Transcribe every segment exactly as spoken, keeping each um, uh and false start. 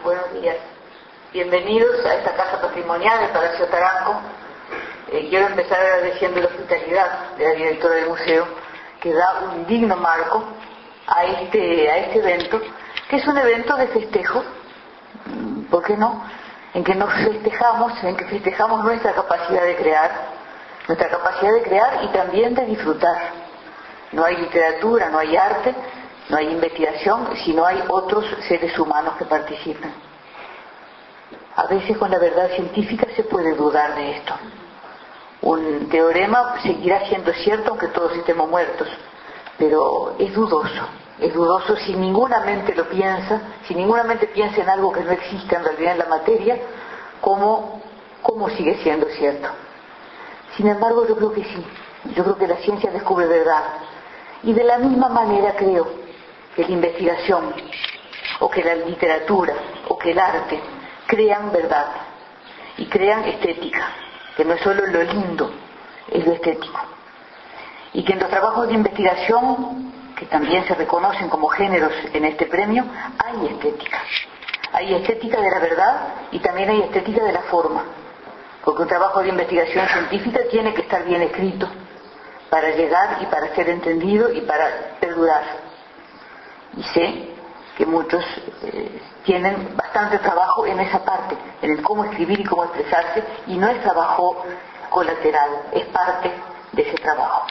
Buenos días. Bienvenidos a esta casa patrimonial del Palacio Taranco. Eh, quiero empezar agradeciendo la hospitalidad de la directora del museo, que da un digno marco a este, a este evento, que es un evento de festejo, ¿por qué no?, en que nos festejamos, en que festejamos nuestra capacidad de crear, nuestra capacidad de crear y también de disfrutar. No hay literatura, no hay arte, no hay investigación si no hay otros seres humanos que participen. A veces con la verdad científica se puede dudar de esto. Un teorema seguirá siendo cierto aunque todos estemos muertos, pero es dudoso, es dudoso si ninguna mente lo piensa, si ninguna mente piensa en algo que no existe en realidad en la materia, ¿cómo, cómo sigue siendo cierto? Sin embargo, yo creo que sí, yo creo que la ciencia descubre verdad, y de la misma manera creo que la investigación, o que la literatura, o que el arte crean verdad, y crean estética, que no es solo lo lindo, es lo estético. Y que en los trabajos de investigación, que también se reconocen como géneros en este premio, hay estética. Hay estética de la verdad y también hay estética de la forma. Porque un trabajo de investigación científica tiene que estar bien escrito para llegar y para ser entendido y para perdurar. Y sé que muchos eh, tienen bastante trabajo en esa parte, en el cómo escribir y cómo expresarse, y no es trabajo colateral, es parte de ese trabajo.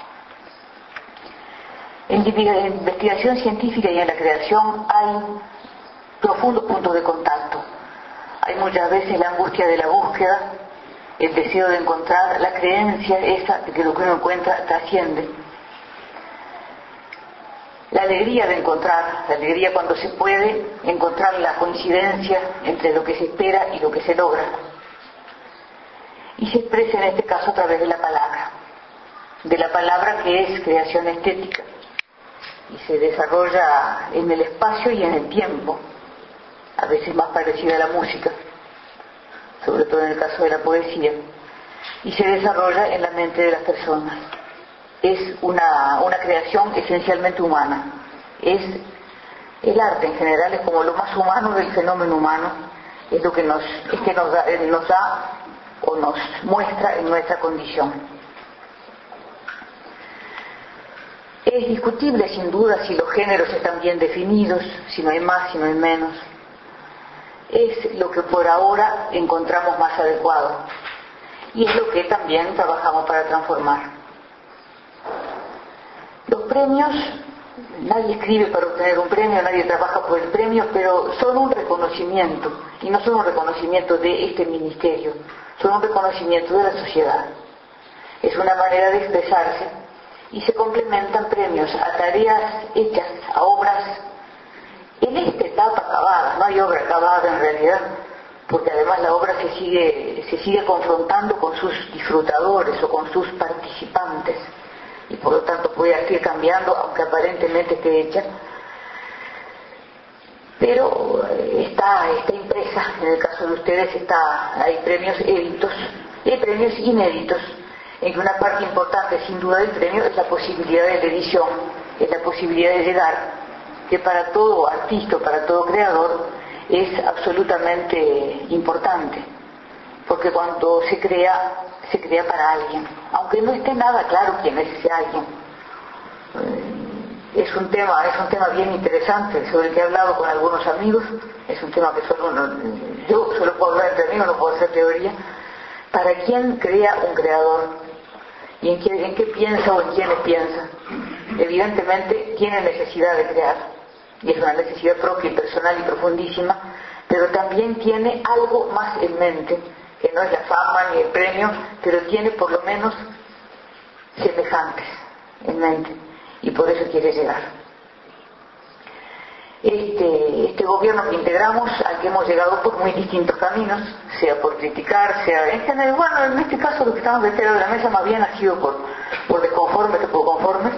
En la investigación científica y en la creación hay profundos puntos de contacto. Hay muchas veces la angustia de la búsqueda, el deseo de encontrar, la creencia esa de que lo que uno encuentra trasciende. La alegría de encontrar, la alegría cuando se puede encontrar la coincidencia entre lo que se espera y lo que se logra. Y se expresa en este caso a través de la palabra, de la palabra que es creación estética, y se desarrolla en el espacio y en el tiempo, a veces más parecida a la música, sobre todo en el caso de la poesía, y se desarrolla en la mente de las personas. Es una, una creación esencialmente humana. Es el arte en general, es como lo más humano del fenómeno humano, es lo que nos, es que nos da, nos da o nos muestra en nuestra condición. Es discutible sin duda si los géneros están bien definidos, si no hay más, si no hay menos. Es lo que por ahora encontramos más adecuado y es lo que también trabajamos para transformar. Los premios, nadie escribe para obtener un premio, nadie trabaja por el premio, pero son un reconocimiento, y no son un reconocimiento de este ministerio, son un reconocimiento de la sociedad. Es una manera de expresarse y se complementan premios a tareas hechas, a obras en esta etapa acabada. No hay obra acabada en realidad, porque además la obra se sigue, se sigue confrontando con sus disfrutadores o con sus participantes, y por lo tanto puede ir cambiando, aunque aparentemente esté hecha, pero está, está impresa. En el caso de ustedes está, hay premios éditos y hay premios inéditos, en que una parte importante sin duda del premio es la posibilidad de la edición, es la posibilidad de llegar, que para todo artista, para todo creador, es absolutamente importante, porque cuando se crea, se crea para alguien, aunque no esté nada claro quién es ese alguien. Es un tema, es un tema bien interesante, sobre el que he hablado con algunos amigos. Es un tema que solo no, yo solo puedo hablar entre amigos, no puedo hacer teoría. ¿Para quién crea un creador? ¿Y en qué, en qué piensa o en quiénes piensa? Evidentemente tiene necesidad de crear, y es una necesidad propia y personal y profundísima, pero también tiene algo más en mente, que no es la fama ni el premio, pero tiene por lo menos semejantes en mente, y por eso quiere llegar. Este, este gobierno que integramos, al que hemos llegado por muy distintos caminos, sea por criticar, sea en general, bueno, en este caso lo que estamos de este lado de la mesa más bien ha sido por, por desconformes que por conformes,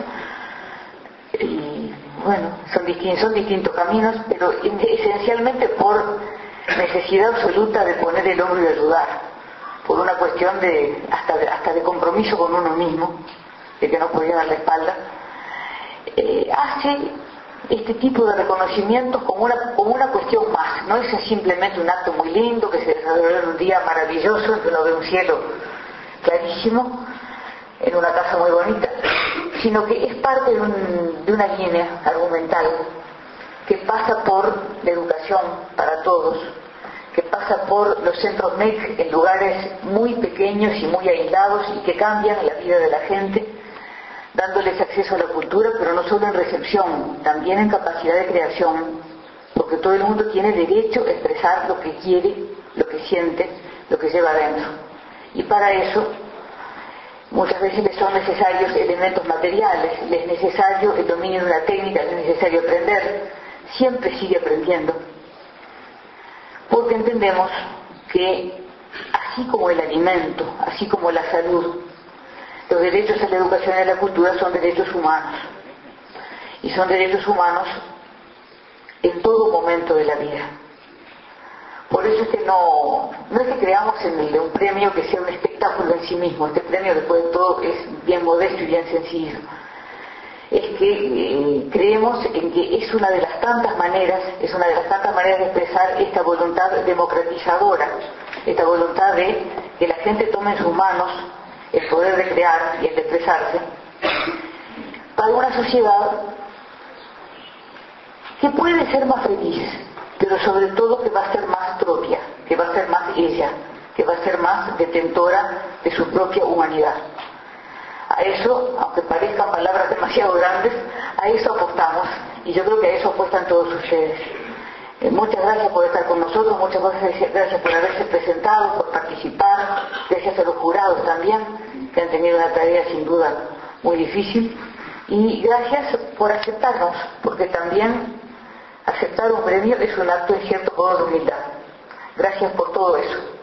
y bueno, son distintos, son distintos caminos, pero esencialmente por necesidad absoluta de poner el hombro y ayudar, por una cuestión de hasta, de hasta de compromiso con uno mismo, de que no podía dar la espalda. Eh, hace este tipo de reconocimientos como una, como una cuestión más. No es simplemente un acto muy lindo que se desarrolla en un día maravilloso en que uno ve un cielo clarísimo en una casa muy bonita, sino que es parte de, un, de una línea argumental que pasa por la educación para todos, que pasa por los centros M E C en lugares muy pequeños y muy aislados y que cambian la vida de la gente, dándoles acceso a la cultura, pero no solo en recepción, también en capacidad de creación, porque todo el mundo tiene derecho a expresar lo que quiere, lo que siente, lo que lleva adentro. Y para eso, muchas veces les son necesarios elementos materiales, les es necesario el dominio de una técnica, les es necesario aprender, siempre sigue aprendiendo, porque entendemos que así como el alimento, así como la salud, los derechos a la educación y a la cultura son derechos humanos, y son derechos humanos en todo momento de la vida. Por eso es que no, no es que creamos en el de un premio que sea un espectáculo en sí mismo. Este premio, después de todo, es bien modesto y bien sencillo. Es que eh, creemos en que es una de las tantas maneras, es una de las tantas maneras de expresar esta voluntad democratizadora, esta voluntad de que la gente tome en sus manos el poder de crear y el de expresarse, para una sociedad que puede ser más feliz, pero sobre todo que va a ser más propia, que va a ser más ella, que va a ser más detentora de su propia humanidad. A eso, aunque parezcan palabras demasiado grandes, a eso apostamos, y yo creo que a eso apuestan todos ustedes. Eh, muchas gracias por estar con nosotros, muchas gracias por haberse presentado, por participar, gracias a los jurados también, que han tenido una tarea sin duda muy difícil, y gracias por aceptarnos, porque también aceptar un premio es un acto en cierto modo de humildad. Gracias por todo eso.